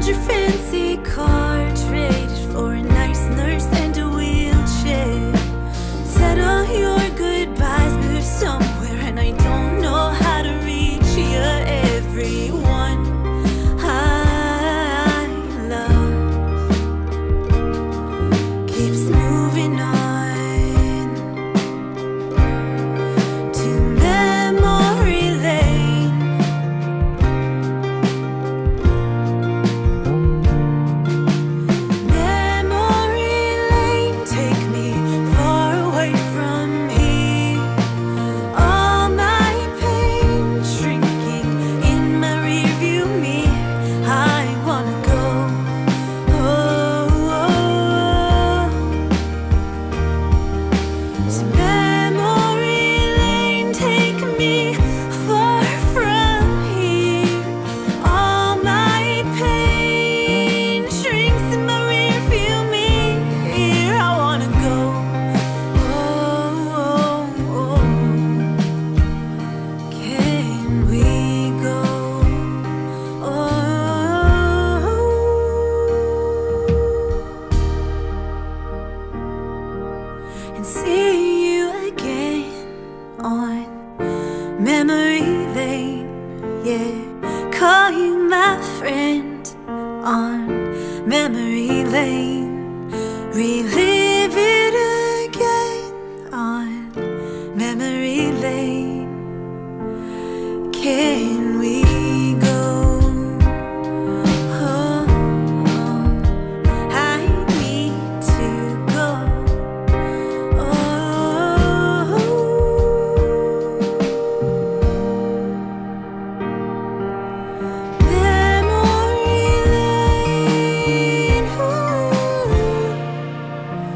your fancy car, traded for a nice nurse and a wheelchair. Said all your goodbyes, moved somewhere, and I don't know how to reach you. Everyone I love keeps moving on to memory lane. Memory lane, take me far away from here. All my pain shrinking in my rearview mirror. I wanna go. To memory lane, take me far from here. All my pain shrinks in my rearview mirror. I wanna go. Can we go? And see you again on memory lane. Yeah, call you my friend on memory lane. Relive it again on memory lane. Can we go? I need to go. Memory lane,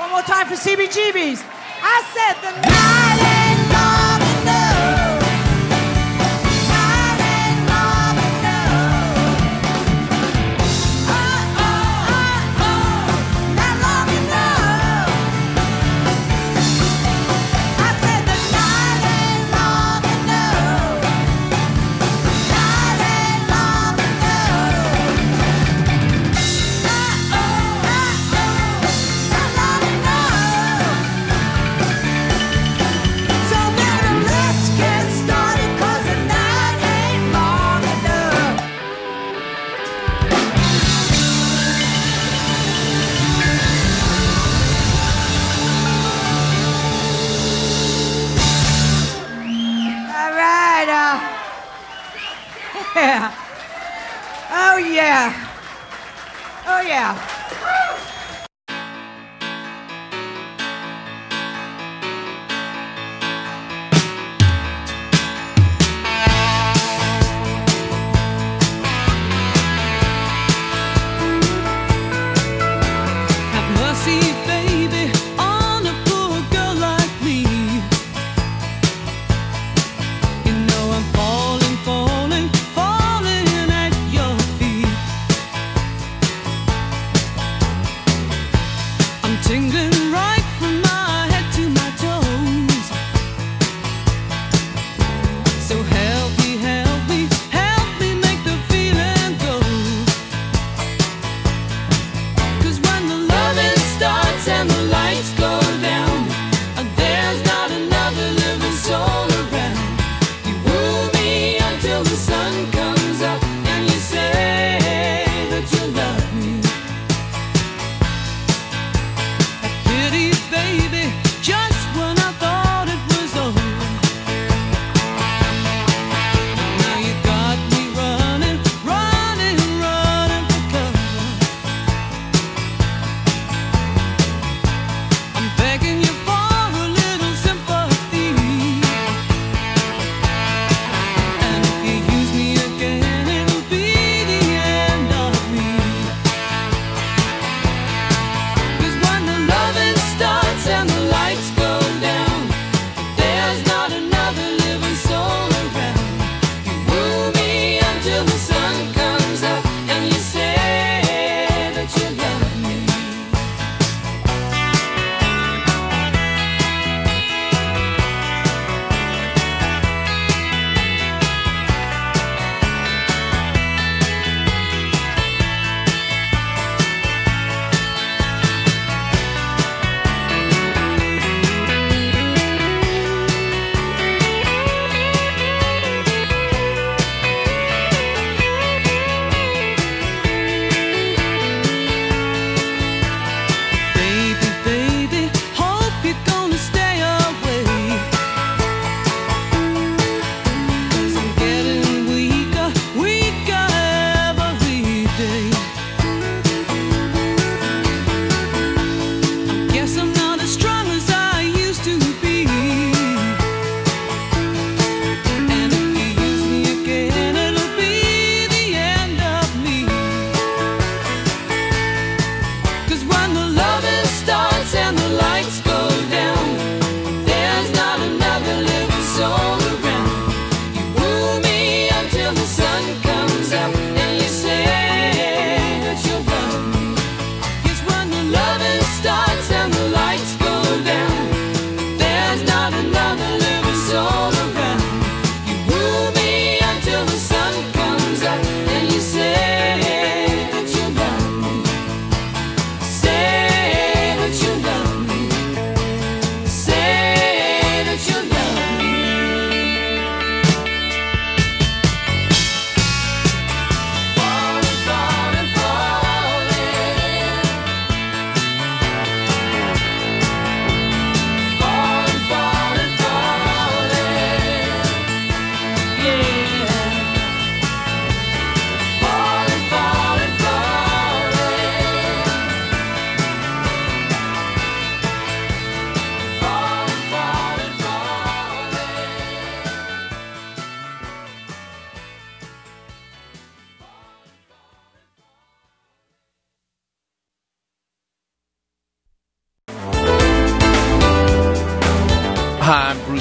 One more time for CBGBs. I said the night ain't long enough. Night ain't long enough. Oh, oh, oh, oh, not long enough. I said the night ain't long enough. Night ain't long enough. Oh, oh, oh, oh, not long enough. So baby, let's get started, 'cause the night ain't long enough. All right, yeah. Oh yeah. Oh yeah. Have mercy, baby, on a poor girl like me. You know I'm falling, falling, falling at your feet. I'm tingling right from my head to my toes. So help me, help me, help me make the feeling go. 'Cause when the loving starts and the lights go down, and there's not another living soul around, you woo me until the sun comes up and you say that you love me. I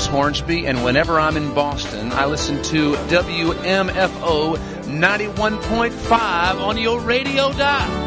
West Hornsby, and whenever I'm in Boston, I listen to WMFO 91.5 on your radio dial.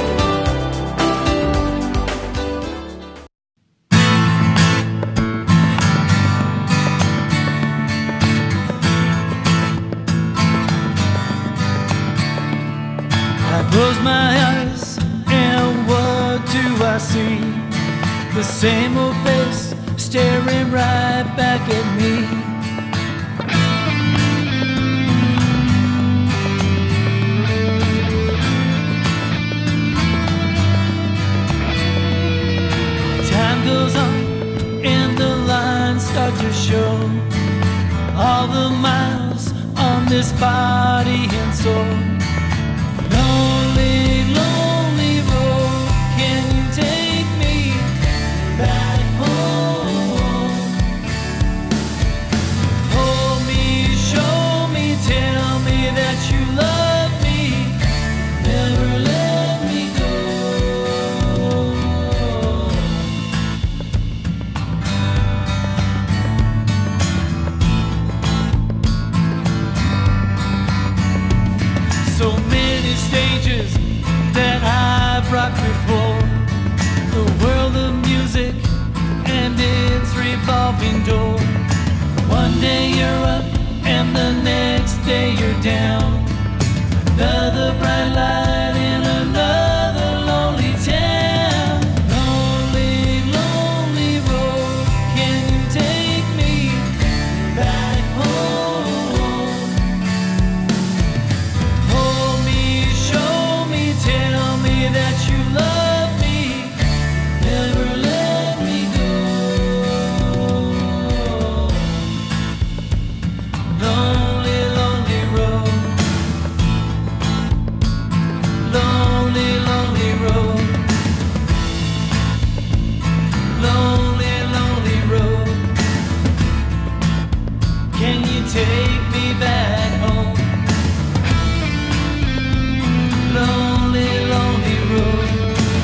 I close my eyes and what do I see? The same old face staring right back at me. Time goes on and the lines start to show all the miles on this body and soul. Lonely, lonely road, can you take me back home? Hold me, show me, tell me that you love me, never let me go. So many stages that I've rocked before, the world of music and its revolving door. One day you're up and the next day you're down. Another bright light in another lonely town. Lonely, lonely road, can you take me back home? Hold me, show me, tell me that you love me, never let me go. Lonely, lonely road. Lonely, lonely road. Lonely, lonely road. Can you take me back home? Lonely, lonely road.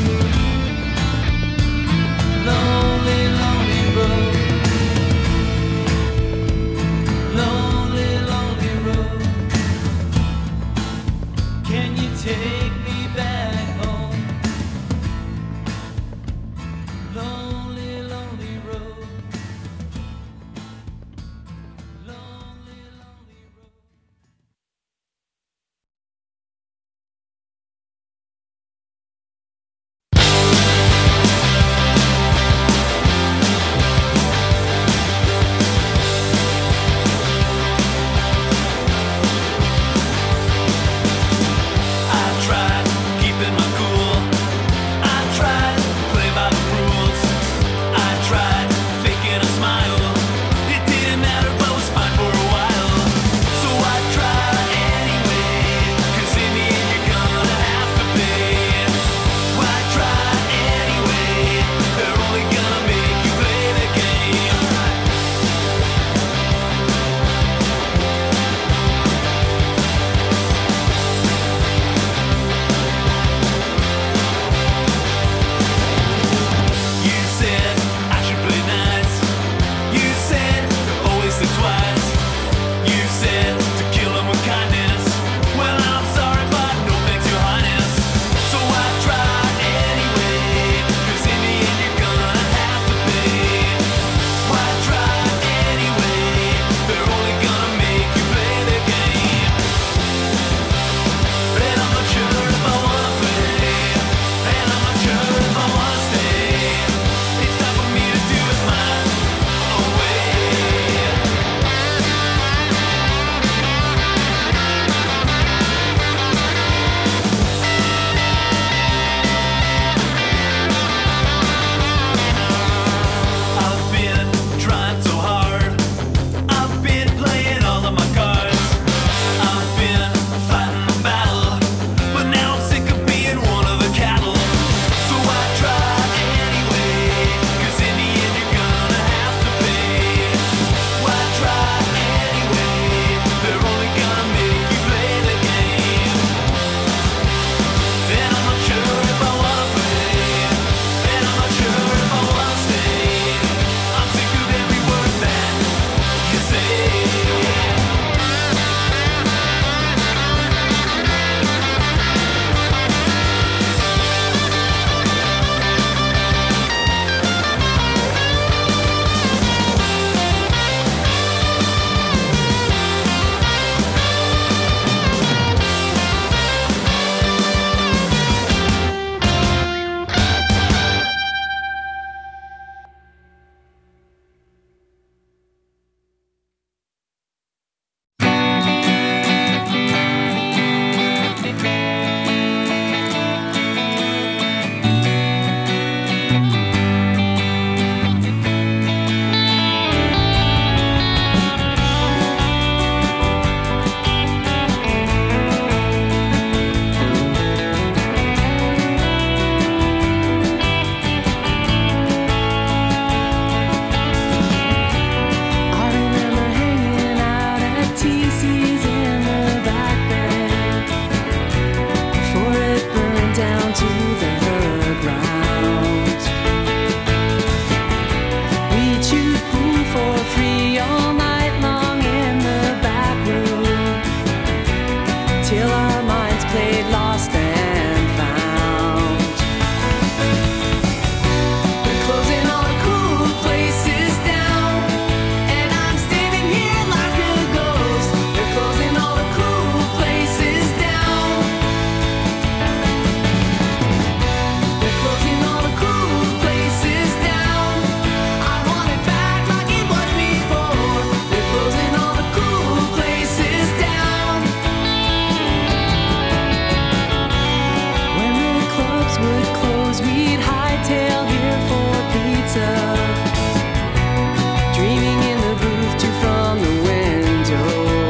dreaming in the booth too from the window.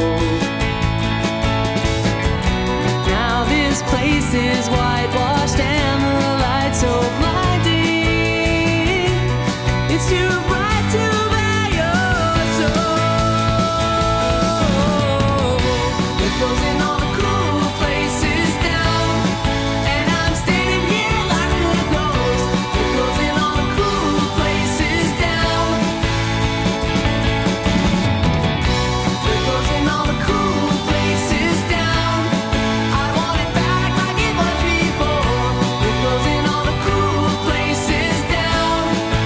Now this place is whitewashed and the lights so blinding. It's too bright to bear your soul. We're closing all the cool places down, and I'm standing here like a ghost. We're closing all the cool places down. We're closing all the cool places down. I want it back like it was before. We're closing all the cool places down.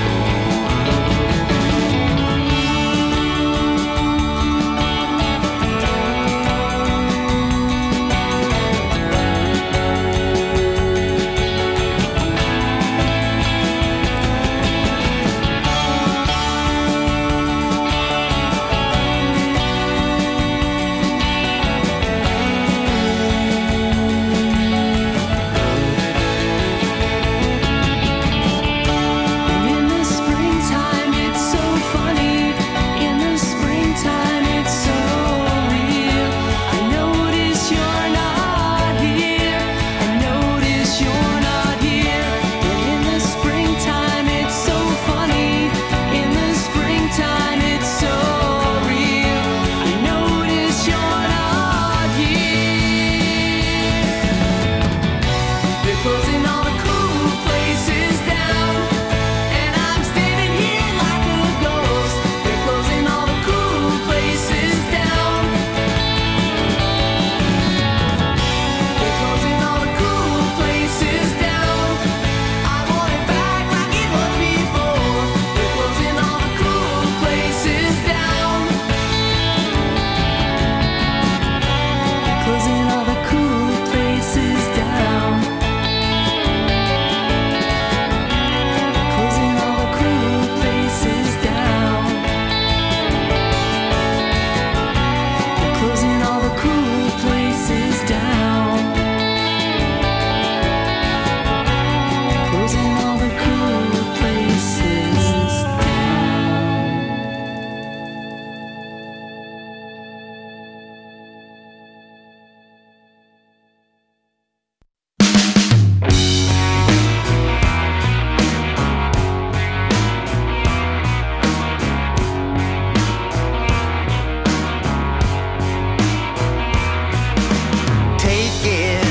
And in the springtime, it's so funny. In the springtime, it's so real. I notice you're not here. I notice you're not here. And in the springtime, it's so funny. In the springtime, it's so real. I notice you're not here. We're closing all the cool places down, and I'm standing here like a ghost. We're closing all the cool places down. We're closing all the cool places down. I want it back like it was before. We're closing all the cool places down. Closing all the cool places down. Closing all the cool places down. Closing all the cool places down. Closing all the cool places down. Take it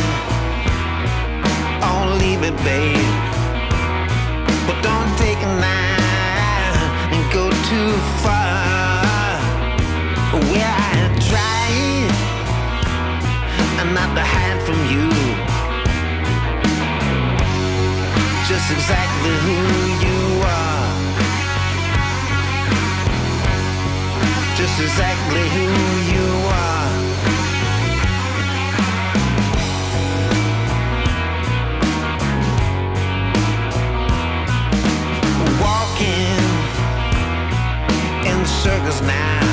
or leave it, babe. But don't take it now and go too far. Well, I tried not to hide from you just exactly who you are. Just exactly who you are. Walking in circles now,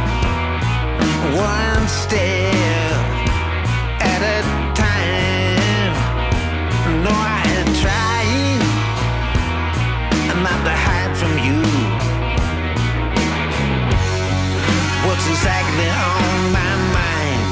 one step at a time. No, I tried not to hide from you. What's exactly on my mind?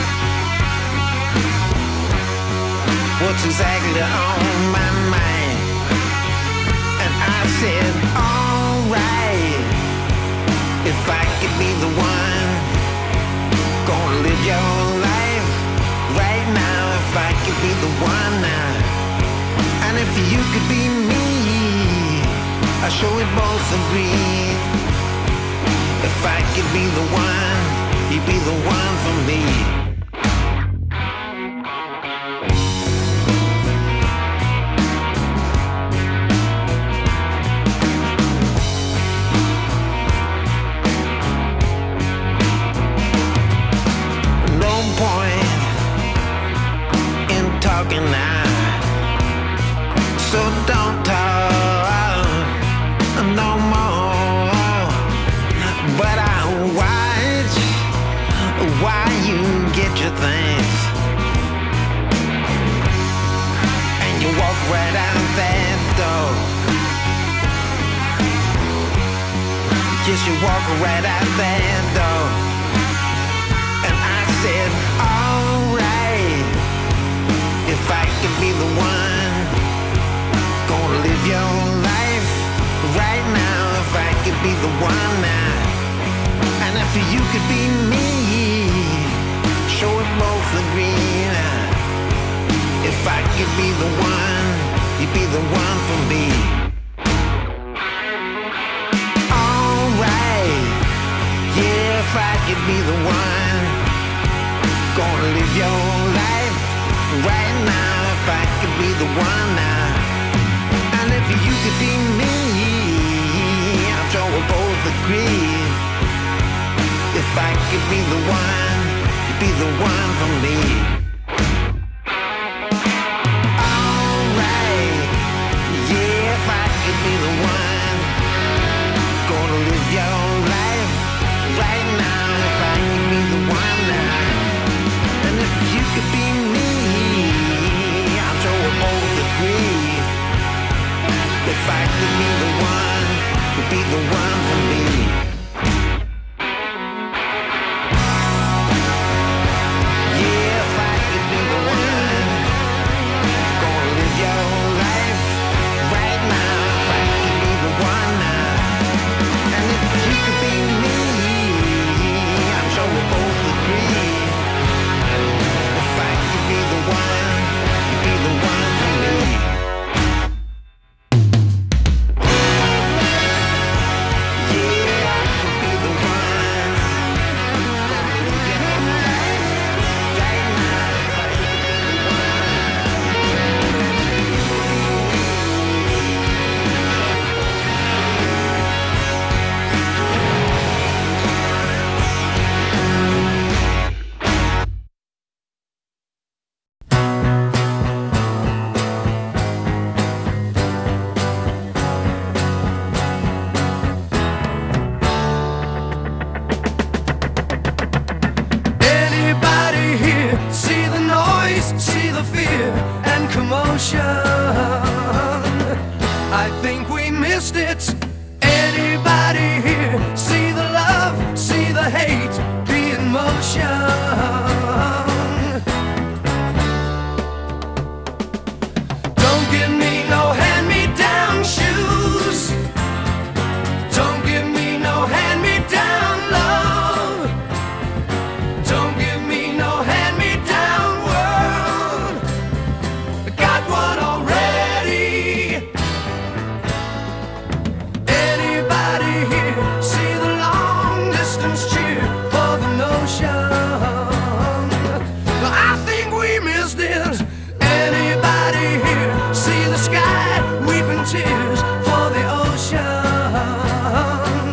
What's exactly on my mind? And I said, alright, if I could be the one, gonna live your life right now. If I could be the one now, and if you could be me, I'm sure we both agree. If I could be the one, you'd be the one for me. No point in talking now, so don't talk no more. But I watch why you get your things, and you walk right out that door. kiss you, walk right out that door. And I said, alright, if I could be the one, gonna live your life right now, if I could be the one now. And if you could be me, sure we both agree now. If I could be the one, you'd be the one for me. Alright, yeah, if I could be the one, gonna live your life right now, if I could be the one now. And if you could be me, I'm sure we'll both agree. If I could be the one, you'd be the one for me. Alright, yeah, if I could be the one, gonna live your life right now, if I could be the one now. And if you could be me, I'm sure we'll both agree. If I could be the one, you'd be the one for me. I think we missed it. Anybody here see the love, see the hate, be in motion? Don't give me no hand-me-down shoes. Don't give me no hand-me-down love. Don't give me no hand-me-down world. I got one already. Anybody here see the long-distance cheer for the notion? I think we missed it. Anybody here see the sky weeping tears for the ocean?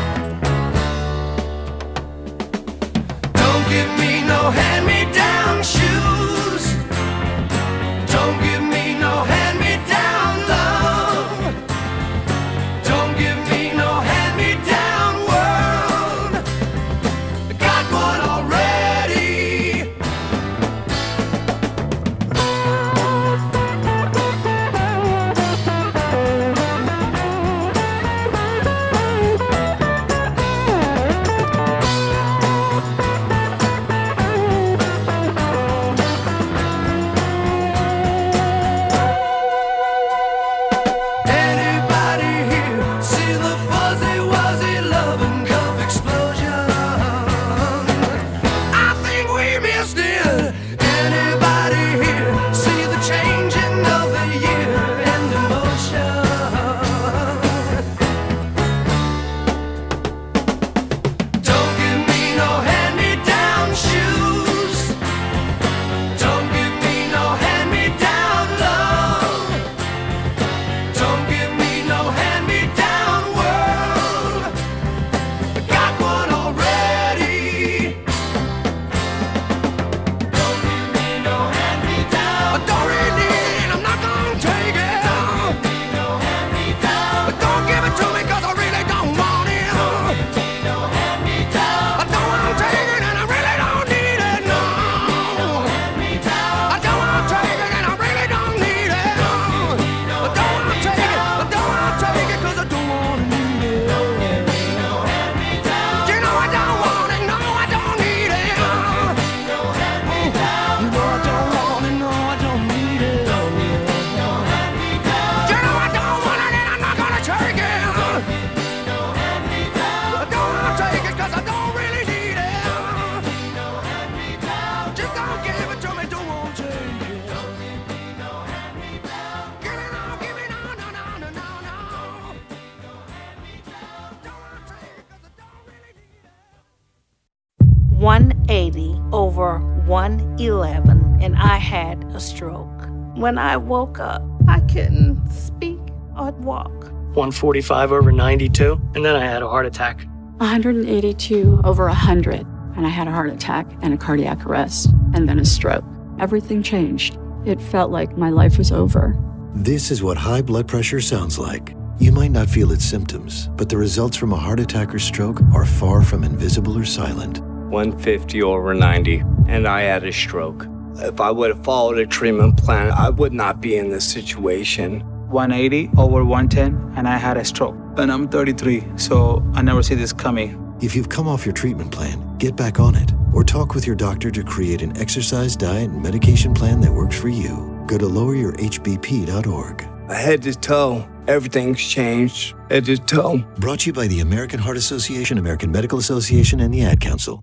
Don't give me no hand-me-down shoes. Don't give me no hand-me-down love. Don't give me no hand-me-down world. I got one already. 180/111, and I had a stroke. When I woke up, I couldn't speak or walk. 145/92, and then I had a heart attack. 182/100, and I had a heart attack and a cardiac arrest, and then a stroke. Everything changed. It felt like my life was over. This is what high blood pressure sounds like. You might not feel its symptoms, but the results from a heart attack or stroke are far from invisible or silent. 150/90, and I had a stroke. If I would have followed a treatment plan, I would not be in this situation. 180/110, and I had a stroke. And I'm 33, so I never see this coming. If you've come off your treatment plan, get back on it, or talk with your doctor to create an exercise, diet, and medication plan that works for you. Go to loweryourhbp.org. Head to toe, everything's changed. Head to toe. Brought to you by the American Heart Association, American Medical Association, and the Ad Council.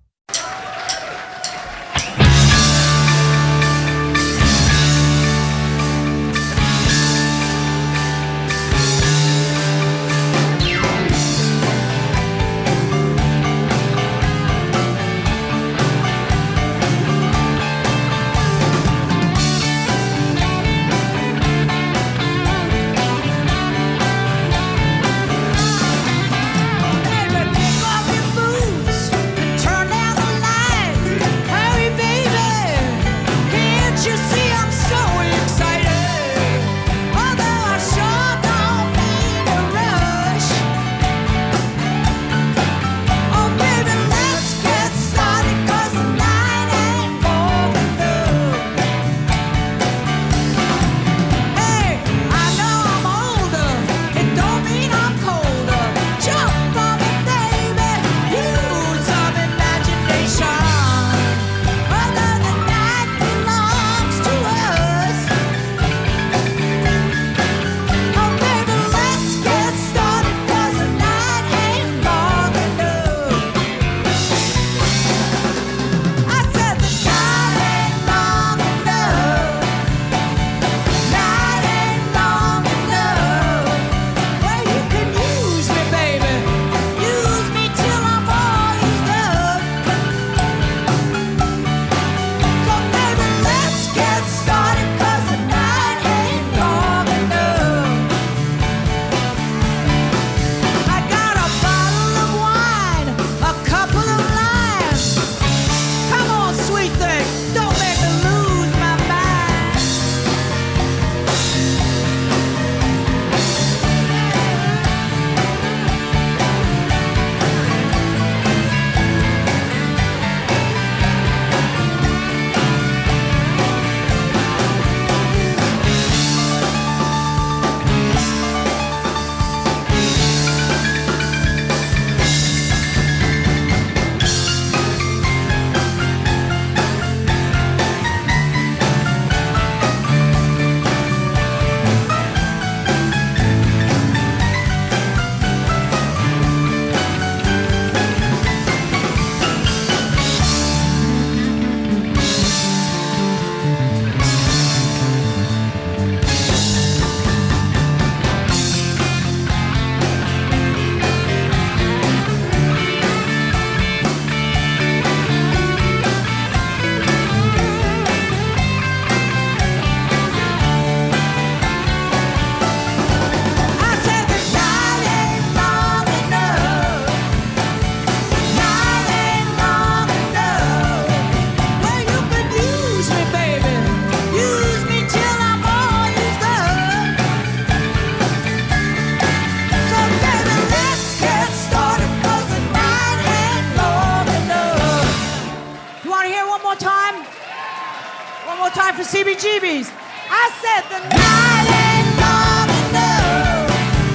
time for CBGBs. I said the night ain't long enough.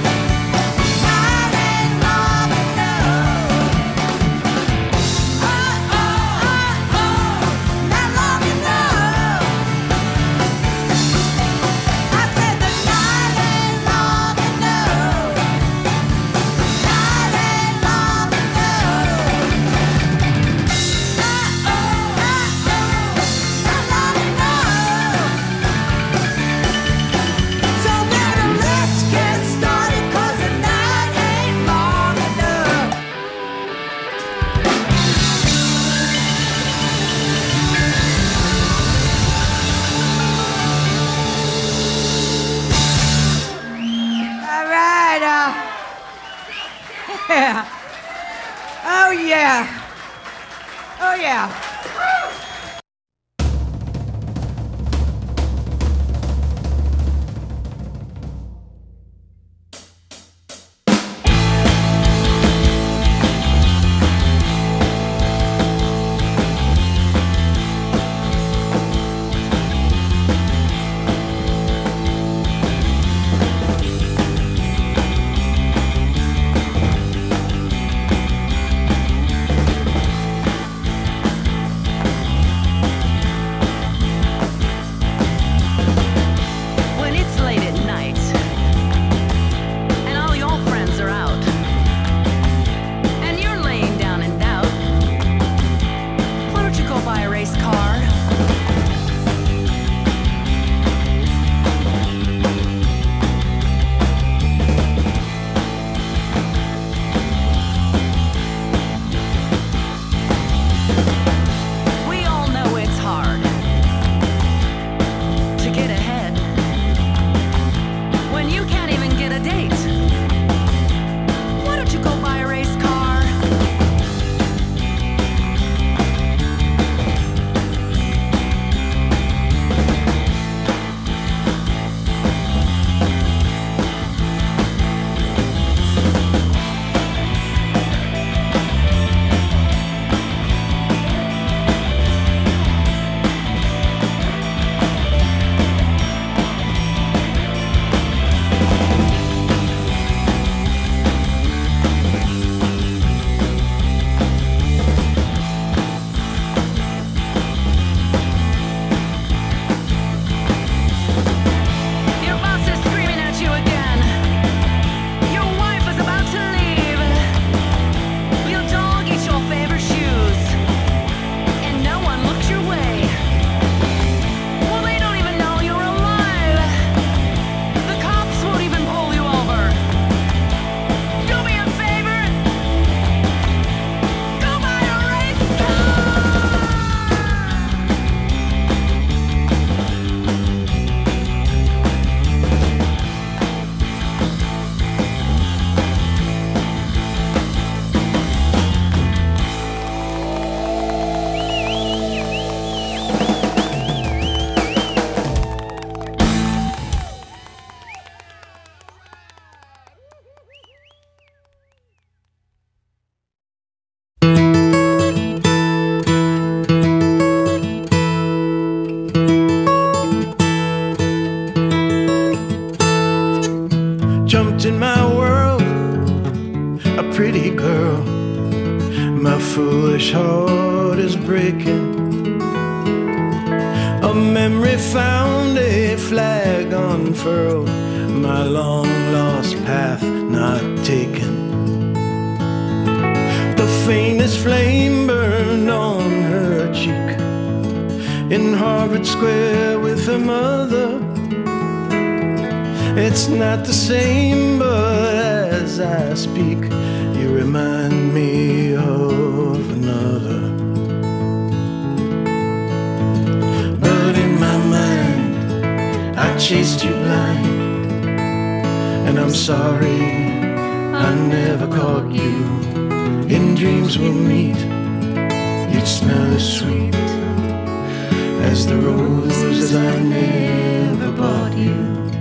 Night ain't long enough. Oh, not long enough. I said the night ain't long enough. Night ain't long enough. Not long enough. yeah. Oh, yeah. Oh, yeah. When it's late at night and all your friends are out and you're laying down in doubt, why don't you go buy a race car? We all know it's hard to get ahead when you can't even get a date. Why don't you go buy a race car? Your boss is screaming at you again. Your wife is about to leave. Your dog eats your favorite shoes. And no one looked your way. Well, they don't even know you're alive. The cops won't even pull you over. Do me a favor. Go buy a race car. Jumped in my world, a pretty girl. My foolish heart is breaking. A memory found, a flag unfurled. My long lost path not taken. The faintest flame burned on her cheek. In Harvard Square with her mother. It's not the same, but as I speak, you remind me of another. But in my mind, I chased you blind. And I'm sorry I never caught you. In dreams we'll meet, you'd smell as sweet as the roses I never bought you.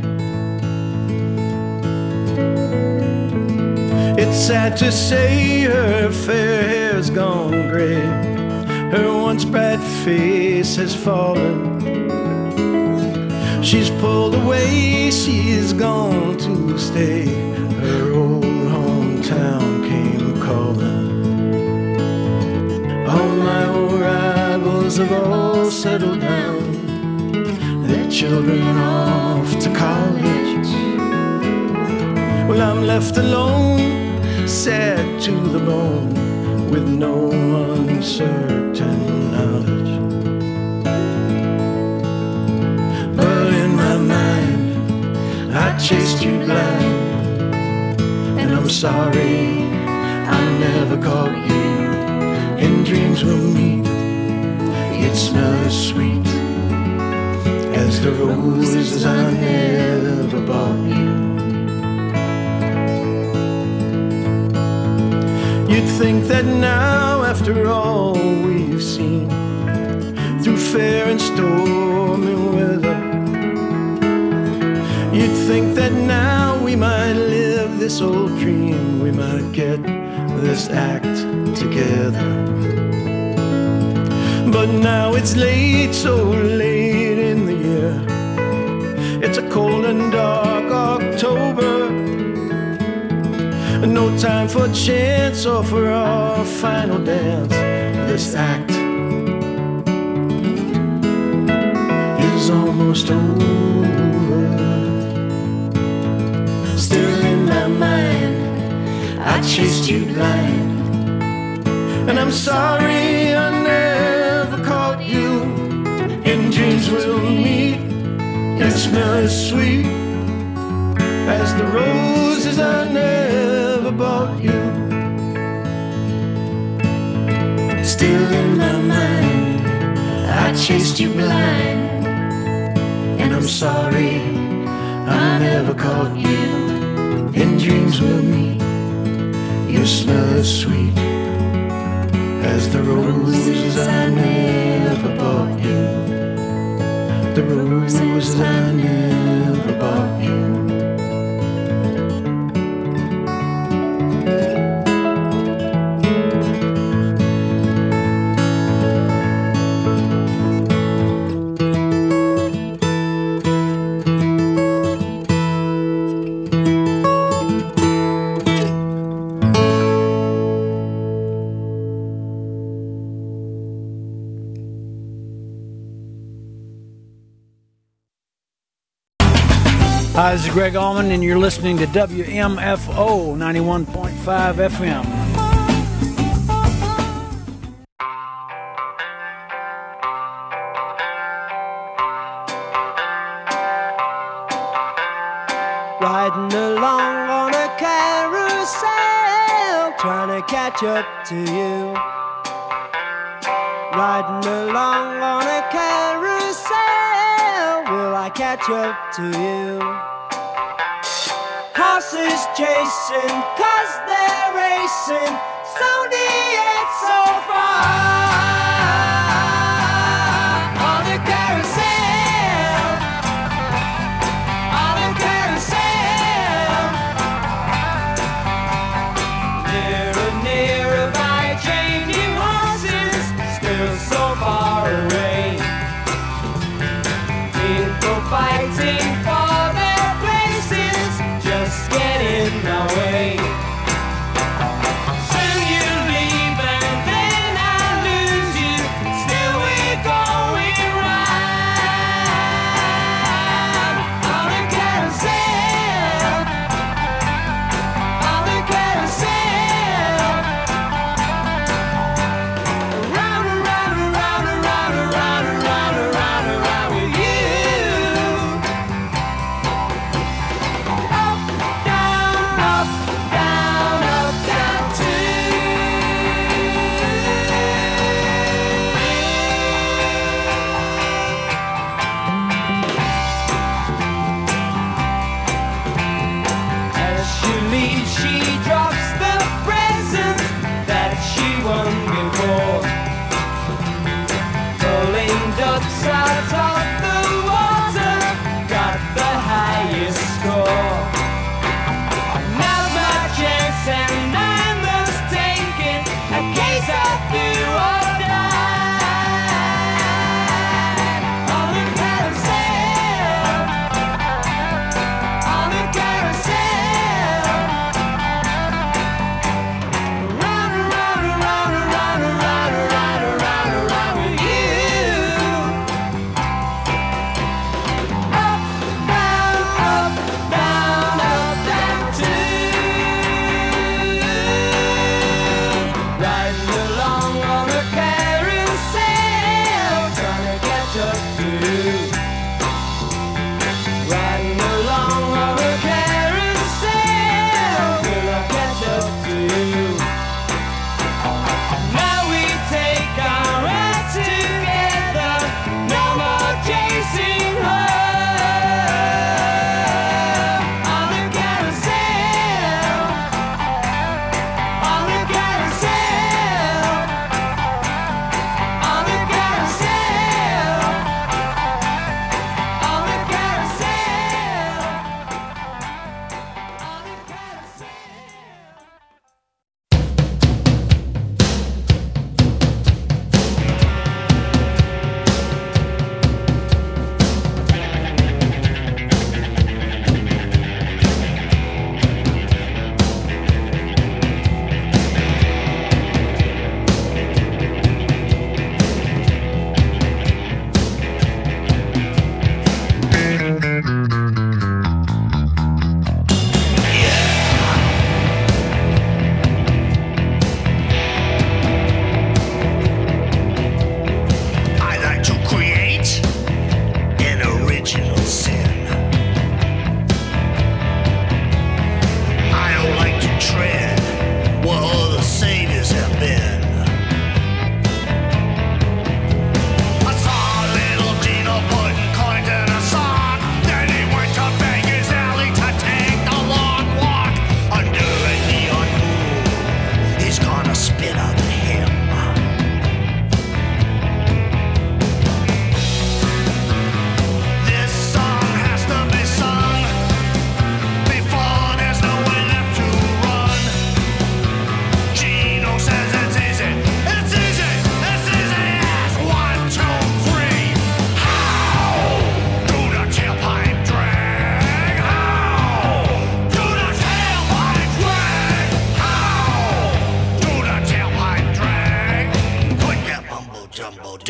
It's sad to say her fair hair's gone gray. Her once bright face has fallen. She's pulled away, she's gone to stay. Her old hometown came calling. All my old rivals have all settled down. Their children off to college. Well, I'm left alone, sad to the bone, with no uncertain knowledge. But in my mind, I chased you blind. And I'm sorry I never caught you. In dreams we'll meet, you'd smell as sweet as the roses I never bought you. think that now, after all we've seen, through fair and stormy weather, you'd think that now we might live this old dream, we might get this act together. But now it's late, so late in the year. It's a cold and dark October. No time for chance or for our final dance. This act is almost over. Still in my mind, I chased you blind. And I'm sorry I never caught you. In dreams we'll meet. Your smell is sweet as the roses I never bought you. Still in my mind, I chased you blind. And I'm sorry I never caught you. In dreams we'll meet. Your smell is sweet as the roses I never bought you. The roses I never bought you. Hi, this is Greg Allman, and you're listening to WMFO 91.5 FM. Riding along on a carousel, trying to catch up to you. Riding along on a carousel, will I catch up to you? Horses chasing, 'cause they're racing, slowly yet so far. On a carousel, on a carousel. Nearer, nearer by changing horses, still so far away. People fighting for their places, just get in my way. Soon you leave and then I'll lose you. Still we're going round on a carousel, on a carousel. Round and round and round and round and round and round and round and round with you. She drops the presents that she won before, pulling ducks out of the water, got the highest score. Now's my chance and I must take it, a case of do or die. On the carousel, on the carousel.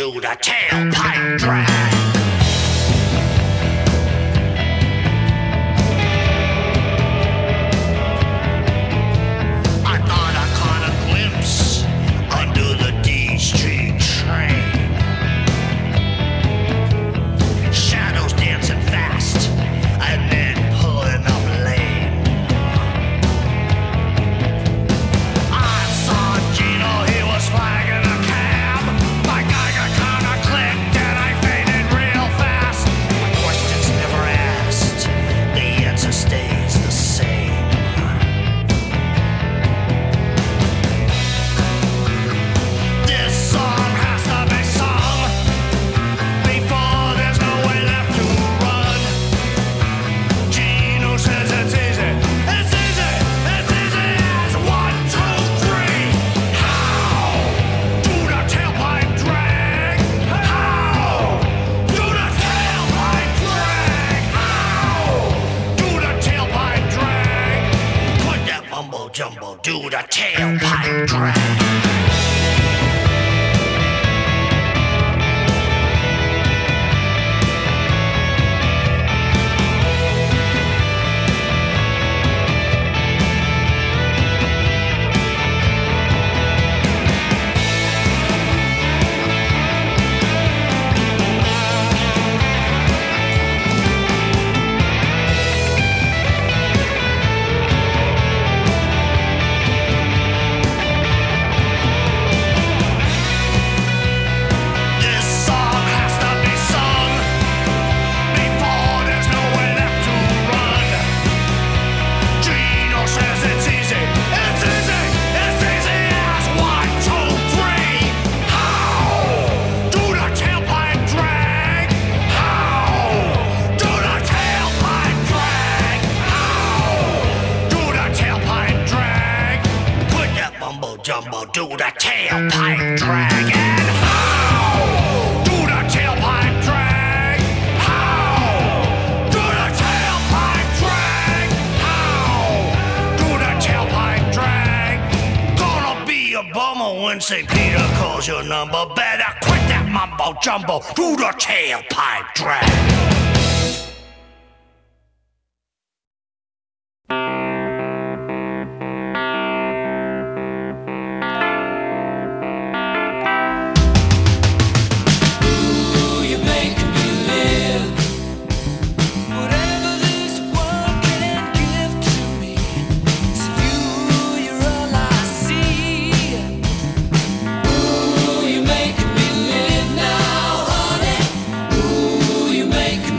do the tailpipe drag. I thought I caught a glimpse under the D Street train. Shadows dancing fast and then pulling up lane. I saw Gino, he was flagging a cab. My Geiger counter clicked and I faded real fast. My questions never asked, the answer stays the same. This song has to be sung before there's no way left to run. Gino says it's easy. It's easy. It's easy as 1, 2, 3. How do the tailpipe drag? How do the tailpipe drag? How do the tailpipe drag? Put that mumbo jumbo, do the tailpipe drag. This song has to be sung before there's no way left to run. Gino says it's easy. It's easy. It's easy as 1, 2, 3. How do the tailpipe drag? How do the tailpipe drag? How do the tailpipe drag? Put that mumbo jumbo, do the tailpipe drag. And how do the tailpipe drag? How do the tailpipe drag? How do the tailpipe drag? Gonna be a bummer when St. Peter calls your number. Better quit that mumbo jumbo, do the tailpipe drag. Ooh, you make me live. Whatever this world can give to me, it's you, you're all I see. Ooh, you make me live now, honey. Ooh, you make me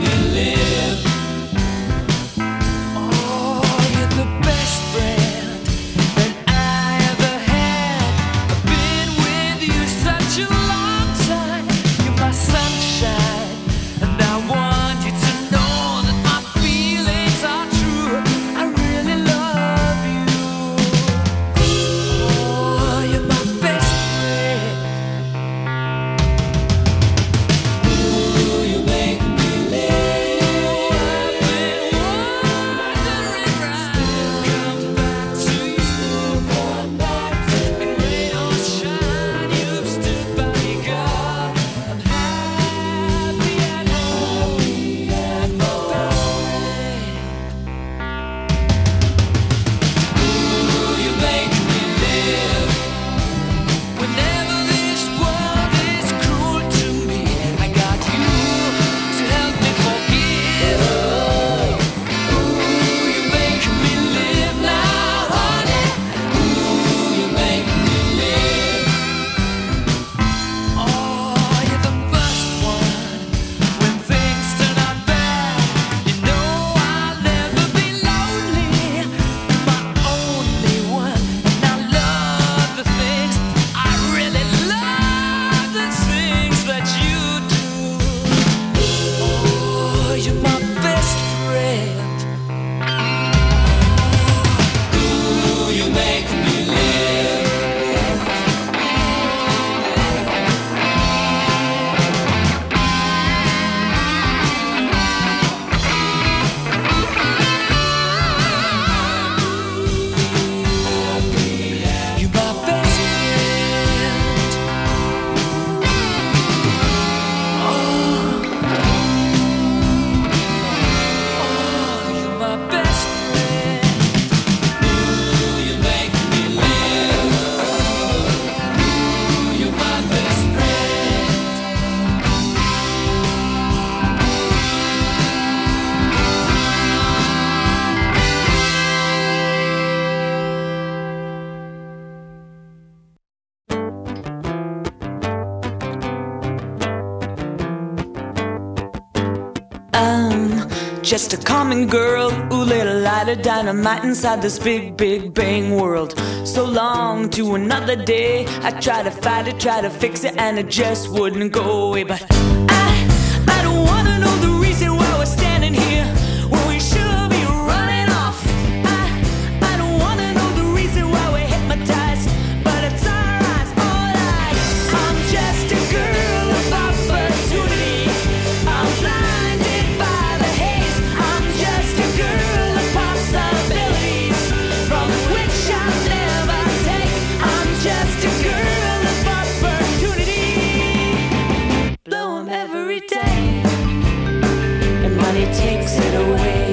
just a common girl who lit a light of dynamite inside this big, big bang world. So long to another day. I try to fight it, try to fix it, and it just wouldn't go away. But I don't wanna know the reason why we're standing here when we should be running off. I don't wanna know the reason why we're hypnotized, but it's our eyes, all eyes. I'm just a girl of opportunity. I'm blinded by the haze. I'm just a girl of possibilities from which I'll never take. I'm just a girl of opportunity. Blow 'em every day, and money takes it away.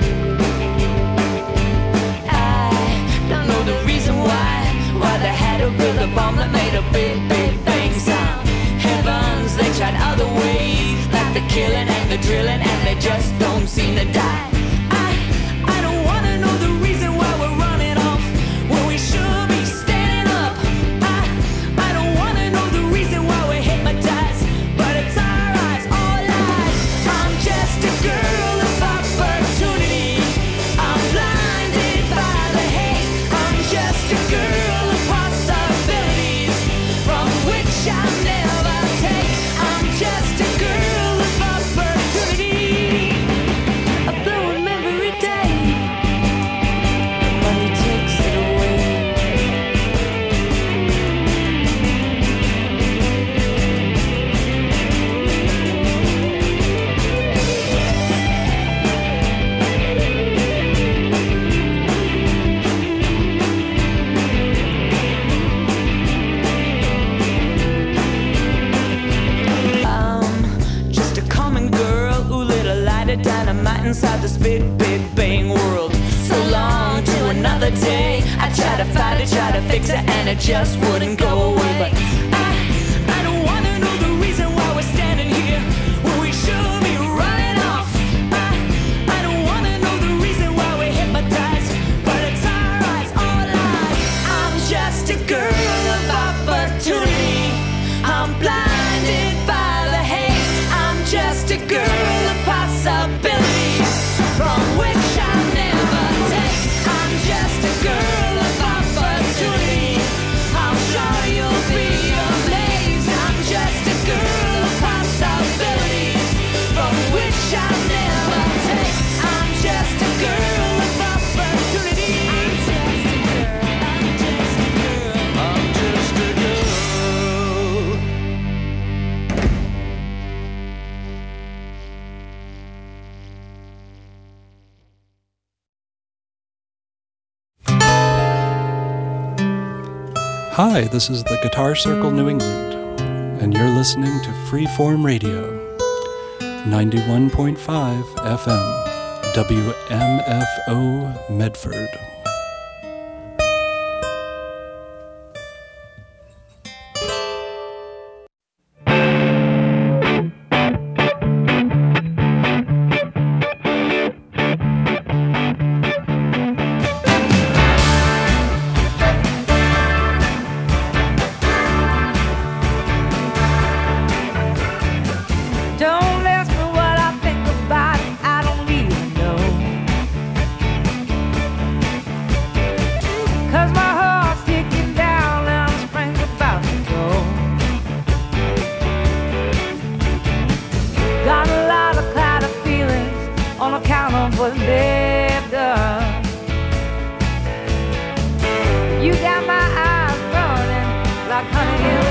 I don't know the reason why they had to build a bomb that made a big, big bang sound. Heavens, they tried other ways, like the killing and the drilling, and they just don't seem to die. I don't wanna know the reason why we're running off when we should be standing up. I don't wanna know the reason why we're hypnotized, but it's our eyes, all eyes. I'm just a girl of opportunity. I'm blinded by the haze. I'm just a girl of possibilities from which I'll never take. I'm just a girl of opportunity. I blow 'em every day. Money takes it away. I'm just a common girl who lit a light of dynamite inside this big, big bang world. So long to another day. I try to fight it, try to fix it, and it just wouldn't go away. But I don't wanna know the reason why we're standing here when we should be running off. I don't wanna know the reason why we're hypnotized, but it's our eyes, all eyes. I'm just a girl of opportunity. I'm blinded by the haze. I'm just a girl of possibilities from which I'll never take. I'm just a girl of opportunity. I'm sure you'll be amazed. I'm just a girl of possibilities from which I'll never take. I'm just a girl of opportunity. I'm just a girl. I'm just a girl. Hi, this is the Guitar Circle New England, and you're listening to Freeform Radio, 91.5 FM, WMFO Medford. Don't ask me what I think about it, I don't even know. 'Cause my heart's ticking down and the spring's about to go. Got a lot of clouded feelings on account of what they've done. You got my eyes burning like honey in